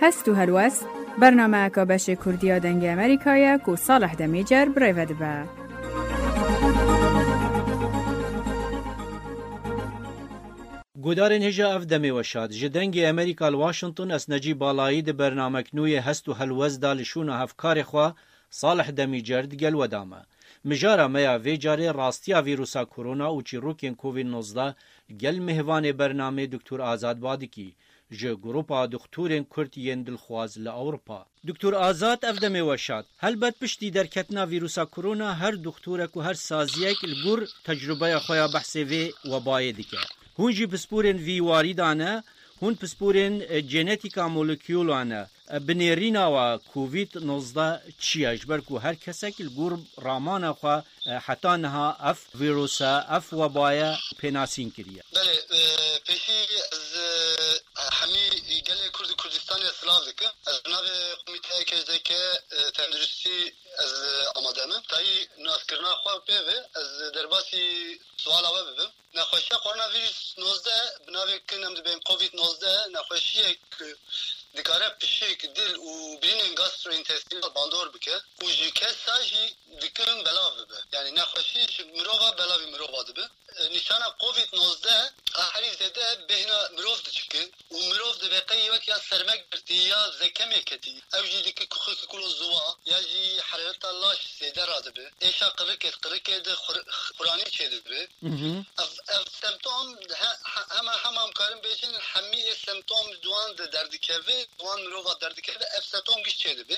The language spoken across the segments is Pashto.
هست و هلوست برنامه که بش کردیا دنگ امریکایی که صالح دمیجر برایود با. گودارن هجا اف دمی وشاد جدنگ امریکا لواشنطن اس نجی بالایی ده برنامه کنوی هست و هلوست دالشون هفکار خوا صالح دمیجر دگل ودامه. مجارا میا ویجاره راستیا ویروسا کرونا و چی روکین کووید 19 گل مهوان برنامه دکتر آزاد بادکی جه گروپا دکتورین کردین دلخواز لأوروپا. دکتر آزاد افدمی وشاد هل بد پشتی در کتنا ویروسا کرونا هر دکتورک و هر سازیک الگور تجربه خویا بحثی وی و بایدی که هون جی پسپورین وی واریدانه هون پسپورین جنتیکا مولکیولانه بنیرینا و کووید 19 چیاش برکو هر کسک الگور رامان خوا حتی نها اف ویروسا اف وبایا پیناسین کریه. بله پیشی از همی گل کردستان اسلاوی که از ناو کمیته که تندرستی از آمادمه تایی ناسکرنا خواه بیوه از درباسی سوال آوه بیوه نخوشی کرونا ویروس 19 بناوی که نمده بین کووید 19 نخوشی دکاره پشیک دل و برین گاسترو اینتستینال باندور بکه و جیکه ساجی دکن بلاو ببه یعنی نخوشی مروفا بلاوی مروفا دبه نشانه کووید 19 آخری زده بهنا مروف دچکن و مروف دبقی وقت یا سرمک برتی یا زکمی کتی او جی دکی کخی کلو زوا یا جی حرارت الله زده را دبه ایشا قرکت خورانی چه دبه اف سمتوم همه کارم بیشن همی سمتوم دوان دردکوه دوان مروفا دردکوه اف سمتوم گیش چه دبه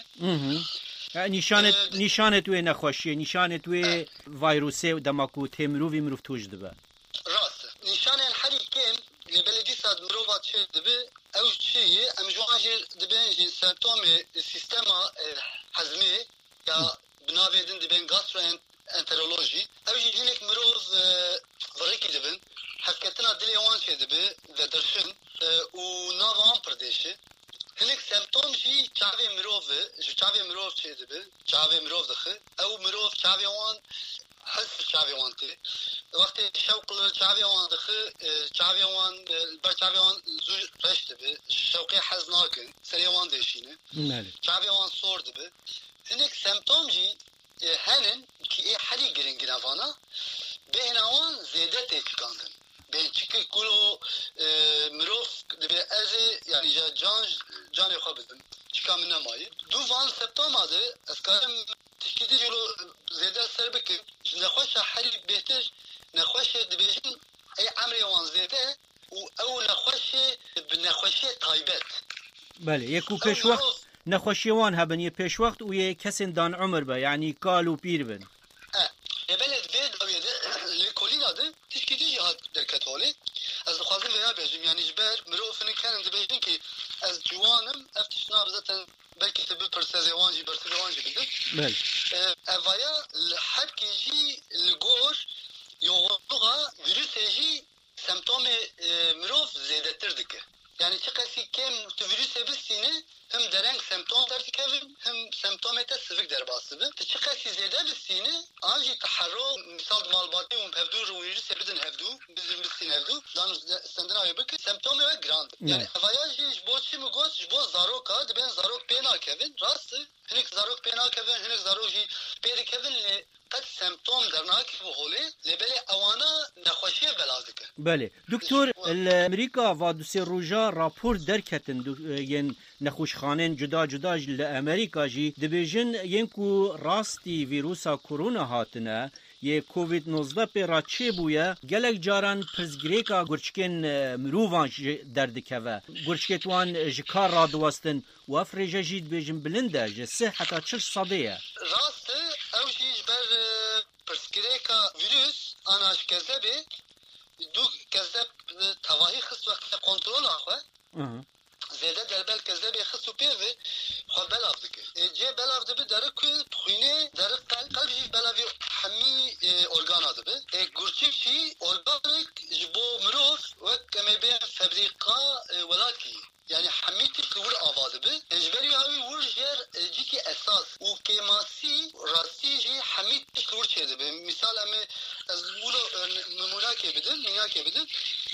نشانت وی نخوشی نشانت وی ویروسه دماکو تمروی مروف توش دبه راست نشان هری کم لبلدی ساد مروفا چه دبه او چیه ام جوانجی دبن سمتوم سیستم هضمی یا بناویدن دبن گاسترو انترولوژی او جینک مروف ورکی دبن حقیقتا دلی وان چه دبه و درشن و نوان پردیشه هنک سمتوم جی چاوی مروف چه دبه چاوی مروف دخه او مروف چاوی وان حس چاوی وان تی وقتی شوق چاوی وان دخه چاوی وان بر چاوی وان زوج رشت دبه شوقی حز ناکن سری وان دیشینه چاوی وان سور دبه هنک سمتوم جی هنن که ای حری گرنگی نوانا بهنوان زیده تیکاندن بین چیکه کلو مروف دبه ازه یعنی جان خواه بدن چیکا من نمایی دو وان سپتام آده از کارم تشکیدی جلو زیده سر بکن نخوش حری بهتر نخوش دبیجن ای عمری وان زیده و او نخوش تایبت بله یکو پیش وقت نخوشی وان هبن یه پیش وقت و یه کسین دان عمر با یعنی کالو پیر بن بلد وید اویده لیکولی داده تشکیدی جهات در کتالی از خوازم وینا بیجیم یعنی جبر مروفنی کنم دبیجن که از جوانم افتشنا بزتن بلکه تبه پرسازیوانجی برسازیوانجی بده بله اویا حبکی جی لگوش یوغا ویروس جی سمتوم مروف زیده تر دکه یعنی چه کسی کم تو ویروس بستینه هم درنگ سمتوم در دکویم هم سمتومت سفک در باسته به چه کسی زیده بستینه آنجی تحرو مثال مالباتی و هفدو رو ویروس بدن هفدو بزن بستین هفدو دان استندن آیا بکن سمتوم و گراند یعنی اویا جی جبو چی مگوز جبو زاروکا دبین زاروک پینا کوین راسته هنک زاروک پینا کوین هنک زاروک جی پیدا کوین قد سمتوم در ناکی بخوله لبلی اوانا نخوشی بلازکه بله دکتر امریکا و دوسی روژا راپور درکتن ین نخوشخانن جدا لامریکا جی دبیجن ینکو راستی ویروسا کرونا هاتنه یه کووید 19 پیرا چه بویه گلک جاران پرزگریکا گرچکن مروفان دردکوه گرچکتوان جکار را دوستن و افریجا جید بیجن بلنده جسه حتی 40 صدیه راسته او جیج بر پرزگریکا ویروس آناش کذبه دو کذب تواهی خست وقت کنترول آخوه زیده در بل کذبه خست و پیوه خواه بلاف دکه جه بلاف دبه داره که خوینه داره قلب جی بلافی همی ارگان آده به گرچک چی ارگانک جبو مروف وک امی بین فبریقا ولاکی یعنی همی تکور آواده به اجبری هاوی ور جر جی که اساس و که ماسی راستی جی همی تکور چیده به مثال امی از مولو نمونه که بدن مثال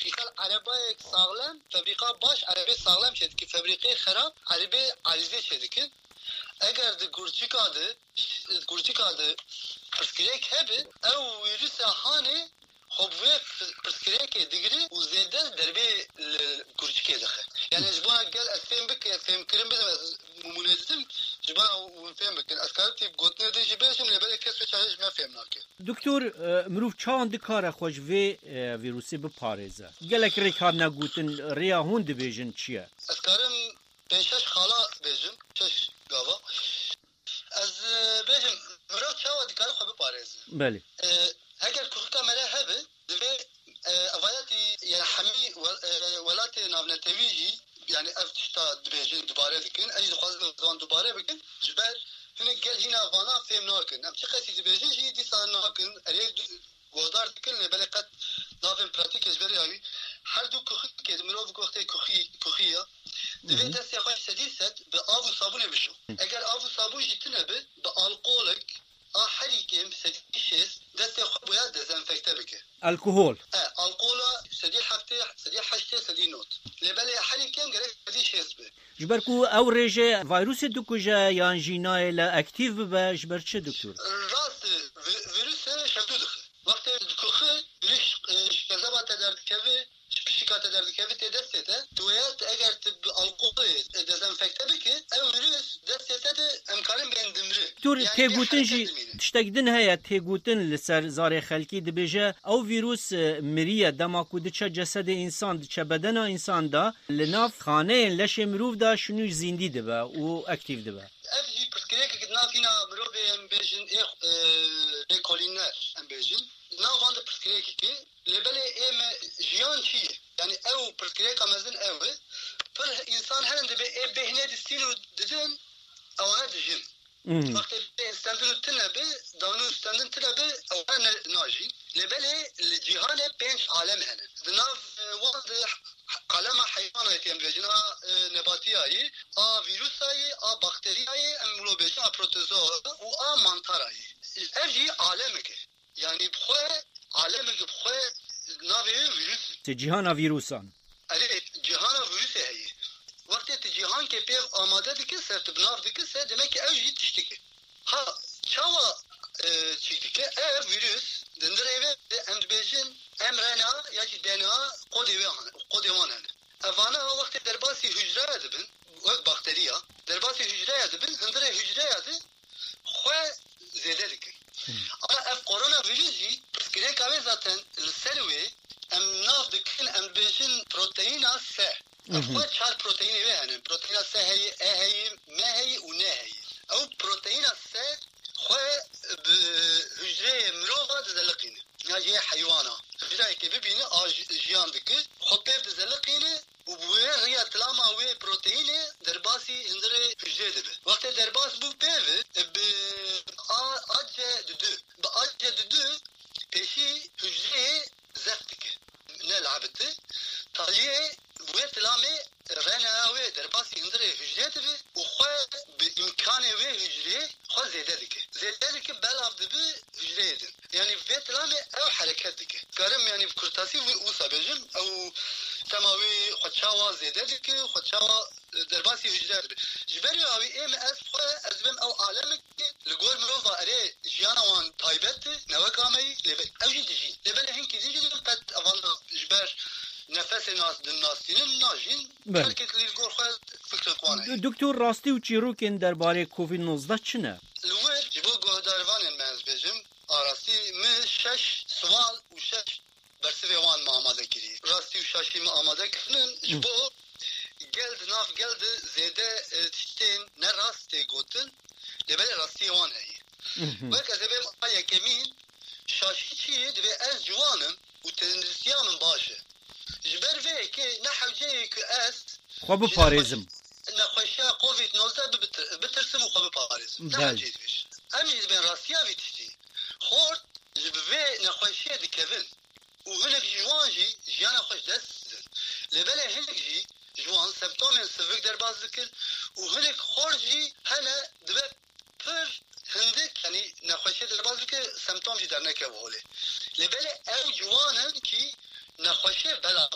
عربای ساغلم فابریکا باش عربی ساغلم شد که فابریکه خراب عربی عریضه شد که اگر د گورچیکاده پرسکریک هبه او ویروس هانه خب وی پرسکریک دیگری و زیده دربی گورچیکه دخه یعنی جبانا گل افهم بکن افهم کرم بدم از ممونزم جبانا افهم بکن از کارتی گوتنه دیجی بیشم لباله کس بچهش مفهم ناکه دکتور مروف چاند کار خوش وی ویروسی بپارێزە gelek rêkar negotin rêya hûn dibêjin çi ye ez karim pêşeş xala bêjim şeş gava ez bêjim mirov çawa dikare xwe biparêze belê eger kuxika me re hebe divê evayatî yani hemî welatê navnetewî jî yani ev tişta dibêjin dubare dikin ez dixwazin wan dubare bikin ji ber hinek gel hîna vana fêm nakin em çi qesî dibêjin jî dîsa nakin erê guhdar dikin lêbelê qet navên pratik ezberî yavî her du kuxikê mirov goxtê kuxiya divê destê xwe sedî set bi av û sabûnê bişo eger av û sabûn jî tune bi bi alkolek a herîkêm sedî şêst destê xwe boya dezenfekte bike alkohol alkola sedî heftê sedî heştê sedî not lêbelê herîkêm gerek sedî şêst be ji ber ku ew rêje vayrûsê dikuje yan jînayê le aktiv bibe ji ber çi doktor rast vîrusê şevdû dixe wextê dikuxi şkezeba te derdikeve pişika te derdikeve tê destê te tuya eger tu bi alkolê dezenfekte bike ew vîrus destê te de em karin bên dimri doktor têgotin jî tiştek din heye têgotin li ser zarê xelkî dibêje ew vîrus miriye dema ku diçe cesedê însan diçe bedena însan da li nav xaneyên leşê mirov da şinû zîndî dibe û aktiv dibe ev jî pirsgirêkek navîna mirovê em bêjin lêkolîner em bêjin navan de pirsgirêkekê lêbelê ême jiyan çi ye yani ew pirsgirêka mezin ew e pir însan herin dibe ê bêhne distîn û didin ewana dijin wextê bê stendin û tune bi danû stendin tune bi ewana najîn lêbelê li cîhanê pênc alem hene di nav wan de kalema heywanayê têm bêjin a nebatiyayê a vîrusayê a bakteriyayê em wilo bêjin a protozoa û a mantarayê ev jî alemek e yani bixwe alemek bixwe navê vîrus cîhana vîrusan erê cîhana vîrusê heye wextê tu cîhankê pêv amade dikir ser tu binav dikir se demek ki ew jî tiştik e ha çawa çî dike ev vîrus dindirê vê em dibêjin mRNA ya jî DNA kodê wan hene evana wextê derbasî hücreya dibin wek bakteriya derbasî hücreya dibin hindirê hücreya de xwe zêde dikin ama ev koronavirüs jî pirsgirêka wê zaten li ser wê em nav dikin em dibêjin proteîna S ev xwe çar proteînê wê hene proteîna S heye E heye M heye û N heye ew proteîna S xwe bi hücreyê mirova dizeliqîne ya jî heywana hücreyekê bibîne a jiyan dikir xwe pêv dizeliqîne û bi wê riya tilama wê proteînê derbasî hindirê hücrê dibe wextê derbas bû pêv bi acedidû pêşî hücreyê zef dike nelabite taliyê wê tilamê RNA wê derbasî hindirê hücrê dibe û xwe bi imkanê wê hücrê xwe zêde dike belav dibe hücreyê din yani vê tilamê ew hereket dike karim yani kurtasî wisa bêjim ew tema wê xwe çawa zêde dike xwe çawa derbasî hücre dibe ji ber wê ême ez bim ew alemek li gor mirova erê jiyana wan taybet e newek ameyî ew jî dijîn lêbelê hinkî dijîn qet evan ji ber nefesê nasînin najîn herkes li gor xwe fikr xwane doktor rastî û çîrokên derbarê COVID-19 çi ne li wir ji bo guhdarvanên me ez bêjim arastî min 6 swal û 6 bersivê wan me amade kirî rastî û şaşî me amade kirinin ji bo gel di nav gel di zêde tiştên nerast tê gotin lêbelê rastiyê wan heye wek ez ê bêm a yekemîn şaşî çi ye divê ez ciwanim û tendrîstiya min baş e ji ber vê yekê ne hewceyê ku ez xwe biparêzim nexweşiya COVID-19 bitirsim û xwe biparêzim ne hewceyê dibêj em jî dibên rastiya vê tiştî xort ji bi vê nexweşiyê dikevin û hinek ji wan jî jiyana xwe ji dest didin lêbelê hinek jî ji wan semptomên sivik derbas dikin û hinek xor jî hene dibe pir hindik yani nexweşiyê derbas dike semptom jî dernekeve holê lêbelê ew ciwanin kî nexweşiyê belav dikin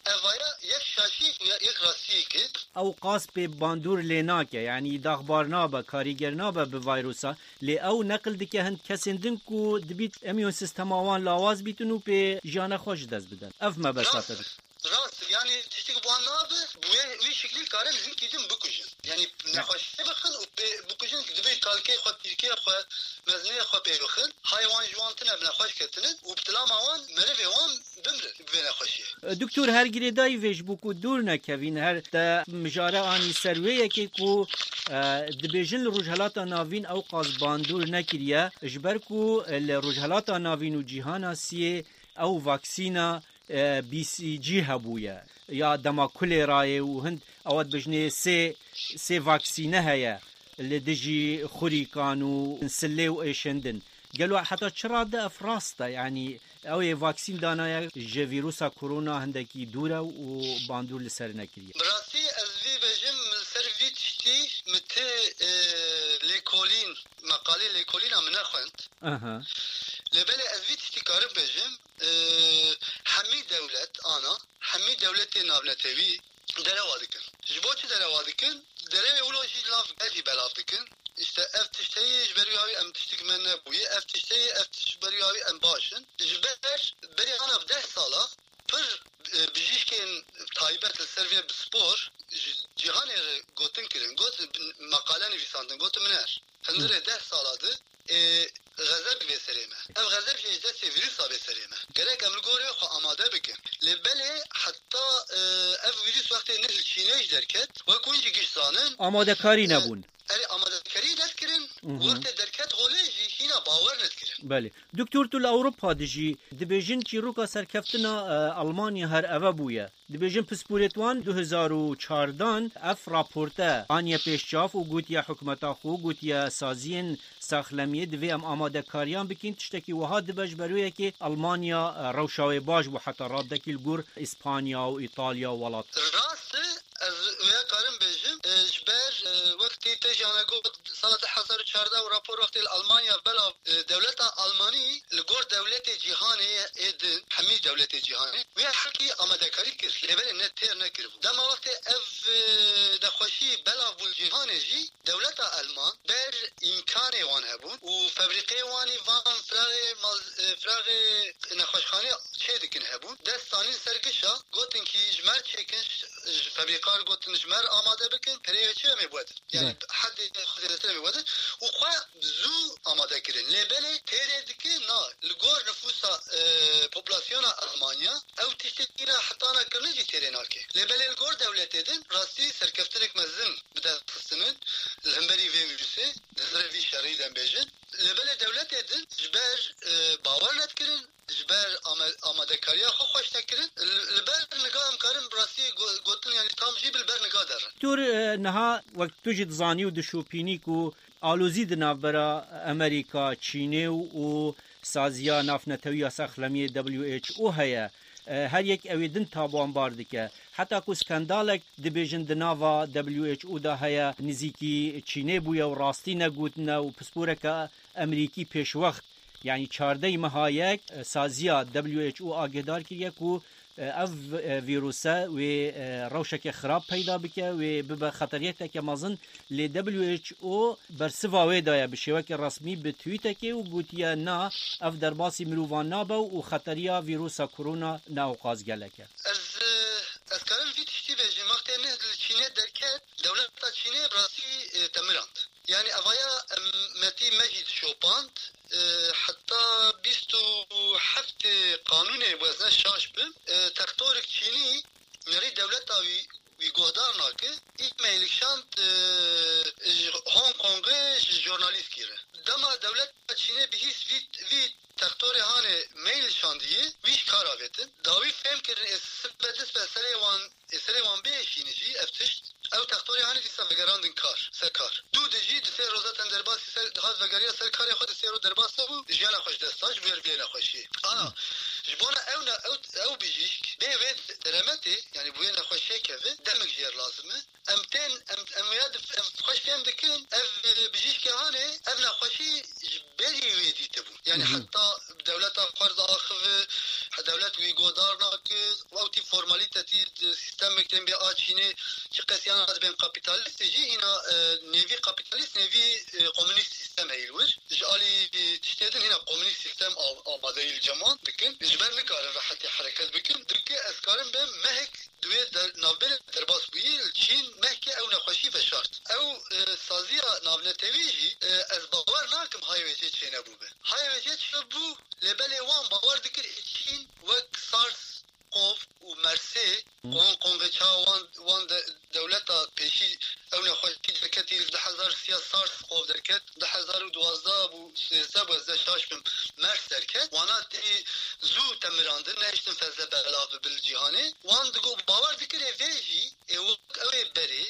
اوایە یەک شاشی و یەک ڕاستی کرد ئەو قاس پێ باندور لێ ناکە یعنی داخبار نابە کاریگەر نابە بە ڤایرۆسا لێ ئەو نەقل دکە هەند کەسێن دن و دبیت ئەمیۆن سیستەماوان لاواز بیتن و پێ ژیانە خۆش دەست بدەن ئەف مەبەستاتە راست yani tiştik bu anladı bu bir şekilde kare bizim kidim bu kuşun yani ne hoşse bakın bu kuşun gibi kalke xot Türkiye xot mezniye xot bakın hayvan jwantına bna hoş ketinin u btlamawan merve wan bimre bena hoşi دکتور هر گریدای ویج بو کو دور نکوین هر د مجاره انی سرویه کی کو دبیجن روجهلاتا ناوین او قاز باندور نکریه اجبر کو روجهلاتا ناوین و جهانا سی او واکسینا بی سی جی هبویه یا دما کلی رای و هند اواد بجنه سی واکسینه هیا لدجی خوری کانو نسلی و ایشندن قالوا حتى تشراد افراستا يعني او فاكسين دانا جي فيروسا كورونا هندكي دوره وباندور لسرنا كريه براسي ازوي بجم سيرفيتشتي مت ليكولين مقالي ليكولين من اخوانت لبالي ازويتشتي كارب بجم حمي دولت انا حمي دولتي نابلتوي دروادكن جبوتش دروادكن دري اولوجي لاف اجي بلافدكن işte ev tişteyi jberiyavi em tiştik menne buyi ev tişteyi ev tişberiyavi em başın jber beri ana 10 sala pır bijişken taybet serviye spor cihanê gotin kirin got makale nivîsandin got min er hindire 10 saladı غزب بسريمه ام غزب جيجه فيروس بسريمه gerek em gore xo amade bikin lebele hatta ev virüs vakti ne çiğnej derket ve kunji gişsanın amade kari nebun آماده‌کاری دکرین وقت درکت هولجی هینا باور ندکرین بله دکتور تو اوروپا دجی دبیجن کی روکا سرکفتنا المانیا هر اوه بویه دبیجن پسپورتوان 2014 اف راپورته آنیا پیشچاف و گوتیا حکمتا خو گوتیا سازین ساخلمیه دوی ام آماده کاریان بکین تشتکی وها دبج برویه که المانیا روشاوی باش و حتی رادکی الگور اسپانیا و ایتالیا ولات راست از ویا کارم بجم جبر وقتی تجانا گفت سال 2014 و راپور وقتی المانیا بلا دولت آلمانی لگور دولت جهانی ادن همه دولت جهانی ویا حقی آماده کاری کرد لبر نه تیر نکرد دما وقتی اف دخوشی بلا بول جهانی جی دولت آلمان بر امکان وان هبون و فابریکه وانی وان فراغ نخوشخانه چه دکن هبون دستانی سرگشا گوتن کی جمر چکن فابریکار گوتن جمر آماده بکن پریه چه می بود یعنی حد خودت می بود و خو زو آماده کردن لبله تیره دکی نا لگور نفوسا پوپولاسیون آلمانیا او تشتینا حتی نا کرنجی تیره ناکه لبله لگور دولت edin راستی سرکفتنک مزن بده خستنن لهمبری ویروسی نظر وی شرعیدن بیجن لبله دولت edin جبر باور ندکرن جبر آماده کاریا خو خوش نکرن لبر نگاه امکارن براستی گوتن یعنی تام جی بالبر نگاه دارن دکتور نها وقت توجد زانی و دشوپینی کو آلوزی دنابرا امریکا چینه و سازیا نافنتوی ساخلمی WHO هيا هر یک اویدن تابوان باردکه حتی کو سکندالک دبیجن دناوا WHO دا هيا نزیکی چینه بویا و راستی نگوتنه و پسپورک امریکی پیش وقت یعنی 14 مهایک سازیا WHO آگهدار کریه کو اف ویروسه و روشک خراب پیدا بکه و به خطریت که مازن ل WHO برسواوی دایا بشوک رسمی به توییت که و گوتیا نا اف درباسی مروان نابا و خطریا ویروسا کرونا ناوقاز گلکه از کارم ویتشتی به جمعت نه چینه درکت دولت چینه براسی تمرند یعنی اوایا متی مجید شوپاند حتی 27 قانون وزن شاش بم تختورک چینی نری دولت وی گهدار ناکه ایمیل شانت هونگ کنگ ژورنالیست کیره دما دولت چینی به هیچ وی تختور هانه میل شاندیه ویش کار آویتن داوی فهم کردن اسبدس به سری وان بیشینجی افتش او تختوری هانی دیسا وگراندن کار سرکار دو دجی دسه روزات اندرباسی سر هات وگریا سرکاری خود سه رو درباس نبو جیانا خوش دستاش بیر نخوشی آنا جبونا او بیجیش به وید رمتی یعنی بوی نخوشی که دمک جیر لازمه امتن ام یاد خوش فهم دکن او بیجیش که هانی او نخوشی بری ویدی تبو یعنی حتی دولت فرض آخو دولت وی گودار ناکز و اوتی فرمالیتی كان بي آتشيني كي قسيان از بين كابيتاليست جي هنا نيفي كابيتاليست نيفي كومونيست سيستم هيلوج جالي تشتدن هنا كومونيست سيستم آباده الجمان دكن جبر نكارن راحتي حركات بكن دكي اسكارن به مهك دوی در نابل درباس بویل چین مهکی او نخوشی فشارت او سازیا نابنتویجی از باور ناکم های وجه چه نبوبه های وجه چه بو لبل وان باور دکر چین وک سارس قوف و مرسی قونغچا وان دولتا پیشی او نخوشی درکتی 10,000 سارس قوف درکت 2012 بو 13 بو 16 بم مرس درکت وانا زو تمراندن نشتن فزه بلاف بالجهانه وان دگو باور دکر ویجی او بری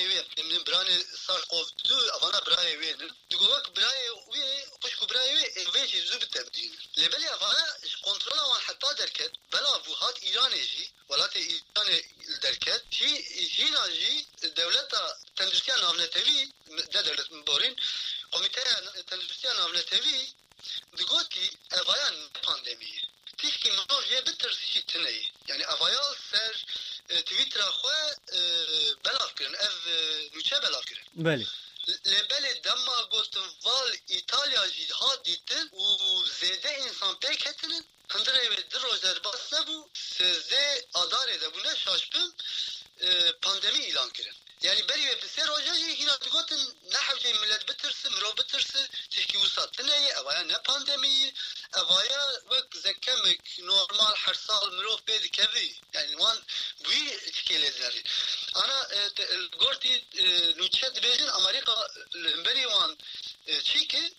برای سارس قوف دو اوانا برای وین دگو وک برای وی پشکو برای ویجی زو بتبدیل لبلی اوانا کنترل وان حتی درکت بلاف هات ایرانجی ولات ایران درکت هینا جی دولتا تندرستی نامنتوی ده دولت مبارین کمیته تندرستی نامنتوی دگوتی اوایان پاندمیه تیشکی مروجه بترسیشی تنهی یعنی اوایال سر تویتر خواه بلاف کرن اف نوچه بلاف کرن بله لبل دما گوتن وال ایتالیا جی ها دیتن و زیده انسان پیک هتنن هندره و در روز در باس نبو سزده آداره ده بونه شاشبن پاندمی اعلان کرن يعني بري بسير روجاجي هنا تقولن نحوجي ملت بترس مرو بترس تشكي وسط تناي أوايا نا بانديمي أوايا وقت زكمك نورمال حرصال مرو بيد كذي يعني وان بوي تشكي لزناري أنا قلتي نوتشات بيجن أمريكا الإمبري وان تشيكي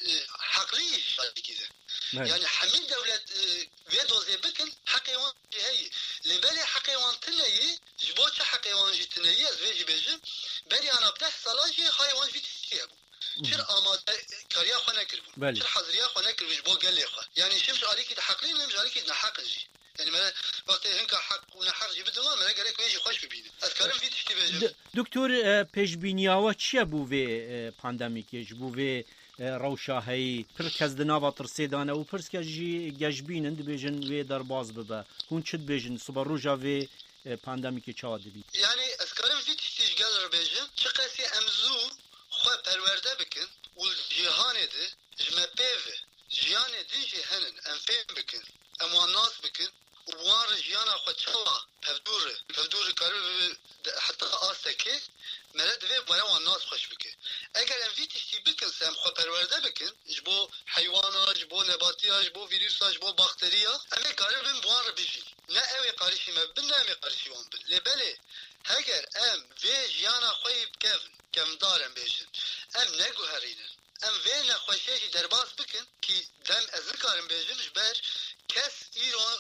حقلي شادي كذا يعني حميد دولة فيدو زي بكن حقيوان هي لبالي حقيوان تناي جبوتش حقيوان جي تناي زويجي بيجي بالي أنا بدح صلاجي حيوان في تستيابو شر آماده كاريا خوانا كربو شر حضريا خوانا كربو جبو قال لي خوا يعني شمش عليكي تحقلين مش عليكي نحق جي يعني ما وقت هنك حق ونحق جي بدو ما قالك ويجي خوش ببينه أذكرم في تشتي بيجي دكتور بيجبينياوة چيا بو في بانداميكيش بو في روشاهی پر کس دناوا ترسیدانه و پرس که جی گجبینن دبیجن وی در باز ببه هون چد بیجن صبح روژا وی پاندمی که چا دبی یعنی اسکارم وی تشتیش گل رو بیجن چه قسی امزو خواه پرورده بکن و جیهانه ده جمع پیوه جیانه دی جیهنن انفیم بکن اموان ناس بکن و بوان رجیانا خواه چوا پفدور کارو حتی آسته که مرد وی بوان ناس خوش بکن اگر انوی تشتی بکن سم خواه پرورده بکن جبو حیوانا جبو نباتیا جبو ویروسا جبو باکتریا امی کارو بین بوان رو بجین نه اوی قارشی مبن نه امی قارشی وان بن لبله هگر ام وی جیانا خواهی کم دارم بیشن ام نگو هرینن ام وی نخوشیشی درباس بکن که دم از نکارم بیشن جبر کس ایران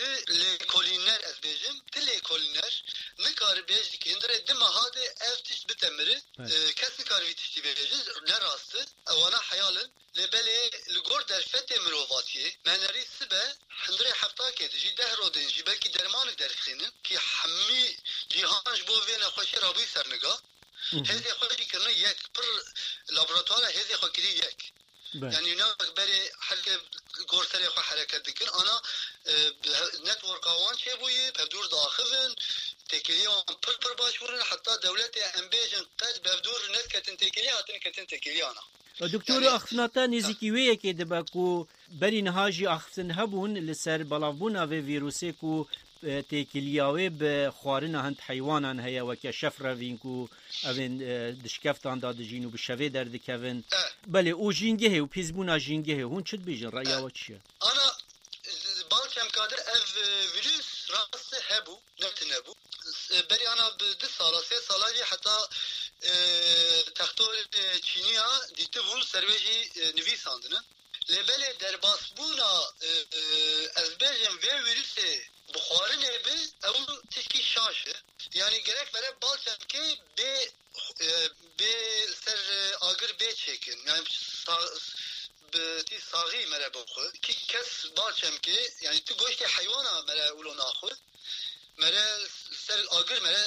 لیکولینر از بیجم لیکولینر نکار بیجی که اندره دم هاده افتش بتمره کس نکار ویتشتی بیجی نه راسته اوانا حیالن لبله لگور در فت مروفاتیه منری سبه هندره هفته که جی ده رو دنجی بلکه درمانک درخینن که همی جیهانش بو وی نخوشی رابی سرنگاه هزی خوشی کرنه یک پر لابراتوار هزی خوشی یک يعني هناك بري حلقة قرصري خو حركات ذكر أنا نتورك وان شبوي بفدور داخلن تكليون بر باشورن حتى دولتي أمبيجن قد بفدور ناس كتن تكلي هاتن كتن تكلي أنا دكتور أخفناتا نزيكي ويا كده بكو بري نهاجي أخفن هبون لسر بلافونا في فيروسي كو تێکیلیاوێ بە خواردنە هەند حیوانان هەیە وەکە شەفرەڤین و ئەڤێن دشکەفتاندا دژین و بە شەوێ دەردەکەون بەڵێ ئەو ژینگە هەیە و پێزبوونا ژینگە هەیە هون چت بێژن ڕایاوە چییە؟ ئانا باڵکەم کادر ئەڤ ڤیروس ڕاستە هەبوو نەتنەبوو بەری ئانا دو ساڵە سێ ساڵاجی حتا تەختۆر چینیا دیتبوون سەروێژی نویساندنە لێبەلێ دەرباسبوونا ئەز بێژم vê vîrusê بخارنه به اون تشکی شاشه یعنی گرک برای بالچم که به سر آگر به چکن یعنی تی ساغی مره بخور که کس بالچم که یعنی تو گوشت حیوانا مره اولو ناخور مره سر آگر مره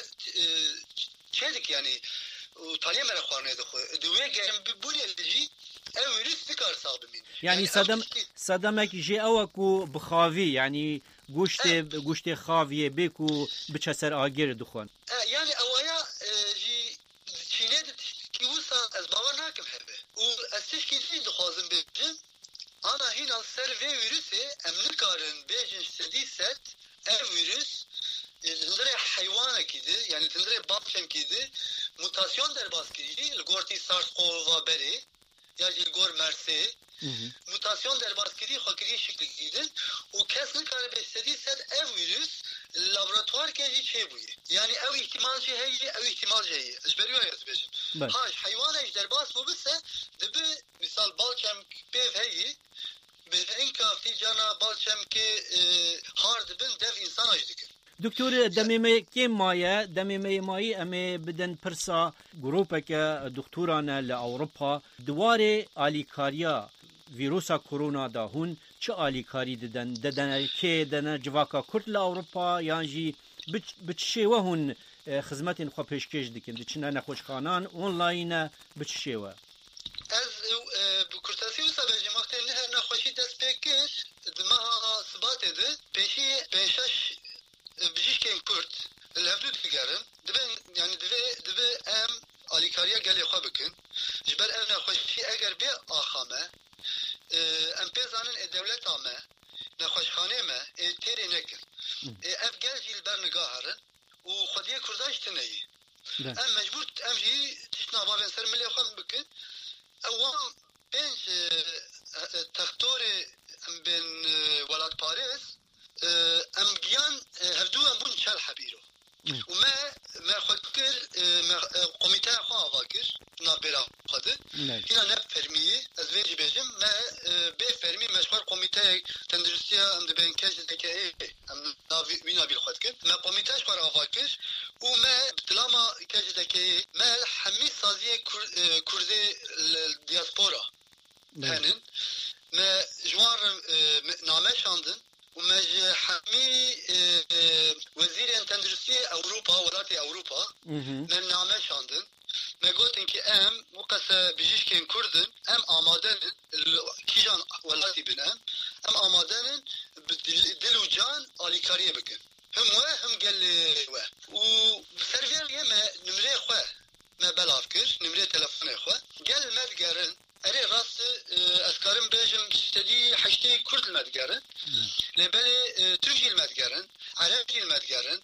چه دک یعنی و تالیه مره خوارنه دخور دویه گرم ببولی لجی او ویروس دکار ساق بمین يعني صدمك جي اوكو بخافي يعني گوشت خاویه بکو بچه سر آگر دخوان یعنی اوایا جی چینه کی وسا از باور ناکم هبه و از تشکیلی دخوازم بجم انا هینا سر و ویروسی ام نکارن بیجن سدی ست ویروس تندره حیوانه کیده یعنی تندره باکم کیده mutasyon der baskıyı Gorti SARS-CoV beri ya Gor Mersi mutasyon der baskıyı hakiki şekli gidin o kesin kare beslediği set ev virüs laboratuvar ke hiç şey bu yani ev ihtimal şey ev ihtimal şey ezberiyor ya zbejim ha hayvan ejder bas bu bise de misal balçam bev heyi به اینکه فی جانا بالچم که هارد بن دف انسان اجدکر دکتور دمیمه که مایه دمیمه مایی امی بدن پرسا گروپه که دکتوران لأوروپا دواره آلیکاریا ویروسا کرونا دا هون چه آلیکاری ددن که دن جواکا کرد لأوروپا یعنی بچشیوه هون خدمتین خواه پیشکش دکن دچنه نخوشخانان اونلاین بچشیوه از بکرتاسی و سبجیم وقتی نه نخوشی دست پیکش دماها ثبات ده پیشی پنشش بجیشکن کرد لفدو تگرن دبن یعنی دبه ام آلیکاریا گلی خواه بکن جبر ام نخوشی اگر بی آخامه ام پیزانن دولت آمه نخوشخانه ما تیری نکن اف گل جیل بر نگاه هرن و خودیه کرداش تنهی ام مجبور ام جی تشنا بابن سر ملی خواه بکن اوام بنج تختوری ام بین ولاد پاریس ام گیان هفدو ام بون چل حبیرو و ما خودکر قومیته خواه آواکر نابرا خواده هینا نب فرمیه از ویجی بیجم ما بی فرمی مشوار قومیته تندرستی ام دبین کش دکه ام وینا بیل خود کر ما قومیته شوار آواکر و ما بطلاما کش دکه ما حمی سازی کرده دیاسپورا هنن ما جوار نامه شاندن ومج حمي وزير تندرسي اوروبا ولاتي اوروبا من نامه شاندن ما قلت انك ام مقاسه بجيشكين كردن ام امادن كيجان ولاتي بنام ام امادن دل وجان اليكاريه بكن هم قال لي وسيرفير يما نمري خو ما بلافكر نمري تليفون خو قال مدقرن اري راس اسكارم بيجم استدي حشتي كرد المدقرن لبالي تركي المدقرن عربي المدقرن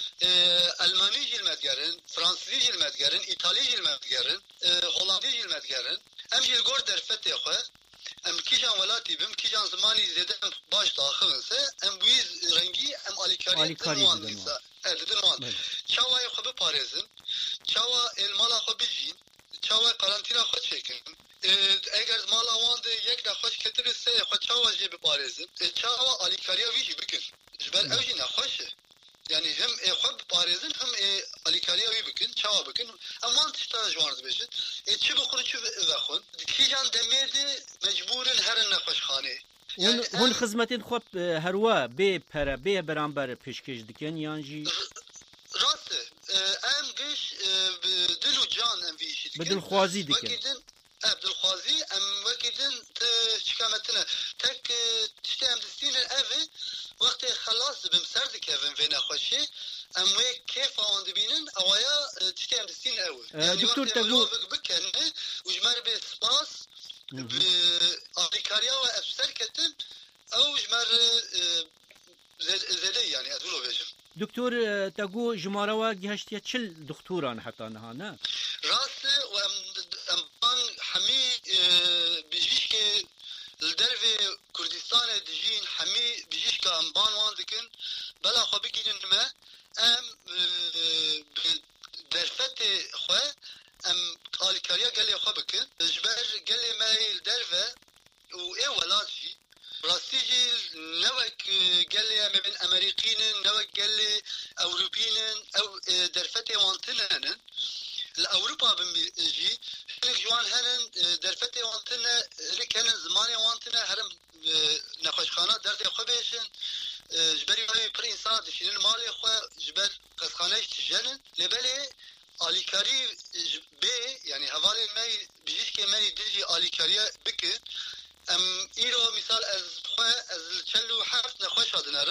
الماني المدقرن فرنسي المدقرن ايطالي المدقرن هولندي المدقرن ام جيل غور درفت اخو ام كيجان ولاتي بم كيجان زماني زدم باش داخلنسه ام ويز رنگي ام اليكاري دنوان دنوان چاوای خو بپاريزن چاوا المالا خو بجين چاوا قرنطينا خو چكن اگر مال اوند یک نخوش کتر سه خو چاوا جي بپاريزن چاوا اليكاريا ويجي بكن جبر اوجي نخوشه يعني هم خو بپاريزن هم اليكاريا وي بكن چاوا بكن امان تشتا جوارد بيجن چي بخور چي بخون كيجان دميدي مجبورن هر نخوش خانه هون خدمتین خوب هروا به پر به برانبر پیشکش دکن یانجی راست ام گش بدل و جان ام ویشی دکن بدل خوازی دکن بدل خوازی ام وکیدن شکامتنا تک تشتی ام دستین اوه وقت خلاص بم سر دکن و نخوشی ام وی کیف آنده بینن اوایا تشتی ام دستین اوه دکتور تگو بکنه و جمر به سپاس آلیکاریا و افسر کتن او جمر زده یعنی ادولو بیشم دکتور تگو جماره و گهشتیه چل دکتوران حتی نه نه راست و ام حمی بیجیش که لدرو کردستان دجین حمی بیجیش که ام بان وان دکن بلا خو بگیرن ما ام درفت خواه ام آلیکاریا گلی خواه بکن جبر گلی مایل درفه و ای ولاجی راستی جی نوک گلی من امریکین نوک گلی اوروپین او درفت وانتنن الاوروبا بمجي هنك جوان هنن درفت وانتنه هنك هنن زمان وانتنه هرم نخوشخانه درد خو بيشن جبري هاي پر انسان دشين مالي خو جبر قسخانه تجنن لبلي آلیکاری به یعنی حوالی می بیش که منی دیجی آلیکاریا بکن ام ایرو مثال از خو از چلو حرف نخوش آدنارم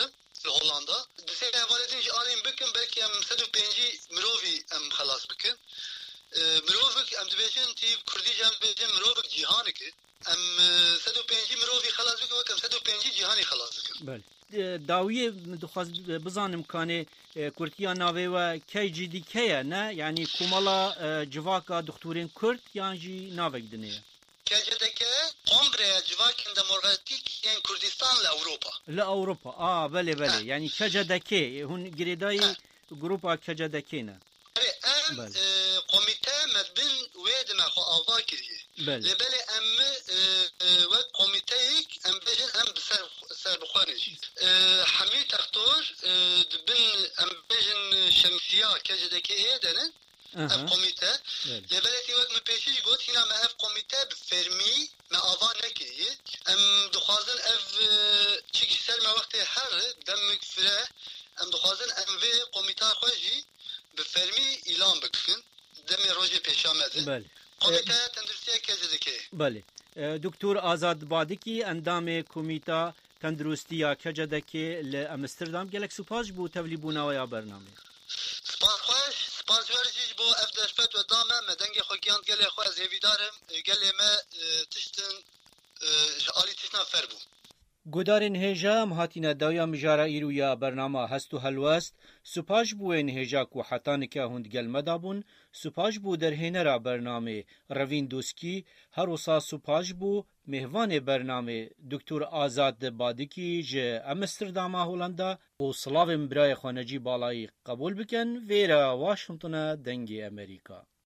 هولندا دسه حوالتین جی آلین بکن بلکه ام 105 مروی ام خلاص بکن مروفك ام دبيجن تي كردي جام دبيجن مروفك جهاني كي ام 105 مروفي خلاص بك وكم 105 جهاني خلاص بك بله داویه دخواست بزانم کانه کورتیا ناوی و کی جدی کیه نه یعنی کومالا جواکا دکتورین کرد یان جی ناوی دنیه كجدك قمبرة جواكن دموغراتيك ين كردستان لأوروبا لأوروبا بله يعني كجدكي هون جريداي جروبا كجدكينا ام قوميته مدبن ويد ما خو آوا كريه لبالي ام وقت قوميتيك ام بيجن ام بسر بخوانجي حمي تختور دبن ام بيجن شمسيا كجدكي ايدنن اف قوميته لبالتي وقت مبيشيش قلت هنا ما اف قوميته بفرمي ما آوا نكريه ام دخوازن اف چيكي سر ما وقت هر دمك فره ام دخوازن ام في قوميته خوشي بفرمی اعلام بکن دمی روزی پیش آمده بله کمیته تندرستی کجدکی بله دکتر آزاد بادکی اندام کمیته تندرستی کجدکی لامستردام گلک سپاس بو تولیبونا و یا برنامه سپاس خوش سپاس ورزش بو افدرفت و دامه مدنگ خوکیان گل خو از هیویدارم گل ما تشتن آلی تشنا فربو گودارین هجا مهاتینا دایا مجارا ایرویا برنامه هستو هلوست سپاش بوین هجا کو حتان که هند گل مدابون سپاش بو در هنرا برنامه روین دوسکی هر وسا سپاش بو مهوان برنامه دکتر آزاد بادکی ج امستردام هولندا و سلاویم برای خانجی بالایی قبول بکن ویرا واشنطن دنگی امریکا